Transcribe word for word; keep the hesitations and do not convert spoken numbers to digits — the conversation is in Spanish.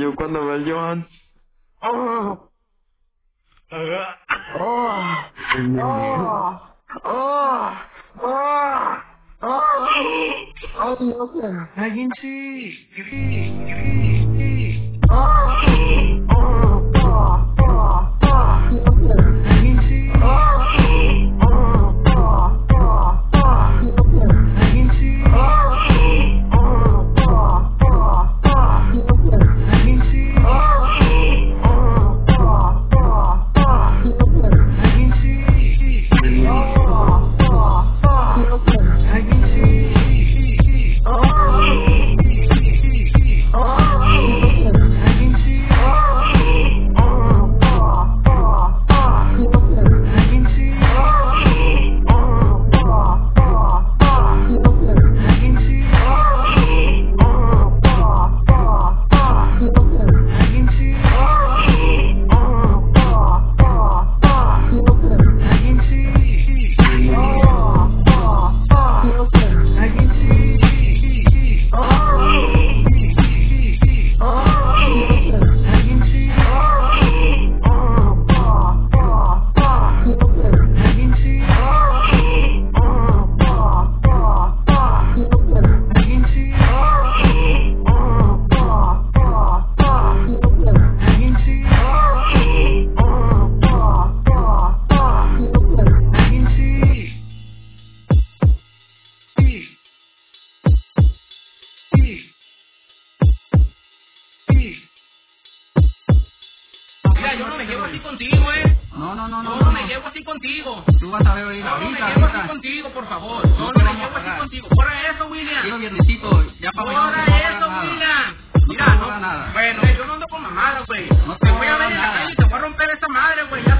Yo cuando veo al Johan... ¡Oh! ¡Oh! ¡Oh! ¡Oh! ¡Oh! ¡Oh! ¡Oh, Dios! ¡Alguien sí! ¡Oh! ¡Oh! ¡Oh! ¡Oh! ¡Alguien sí! ¡Oh! ¡Oh! ¡Oh! ¡Oh! ¡Alguien sí! ¡Oh! ¡Oh! ¡Oh! ¡Oh! ¡Alguien sí! ¡Oh! ¡Oh! ¡Oh! ¡Oh! ¡Alguien sí! ¡Oh! ¡Oh! ¡Oh! ¡Alguien sí! ¡Oh! Mira, yo no me llevo así contigo, eh. No, no, no, no. Yo no me llevo así contigo. Tú vas a ver ahorita. Yo no me ahorita, llevo ahorita. así contigo, por favor. Yo no me llevo así contigo. Borra eso, William. Quiero viernesito, ya para mañana. Borra no te voy a eso, pagar nada. William. No Mira, te voy a no. pagar nada. Bueno, yo no ando con mamadas, güey. No te Te voy voy a a ver dar en la nada. calle y te voy a romper esa madre, güey.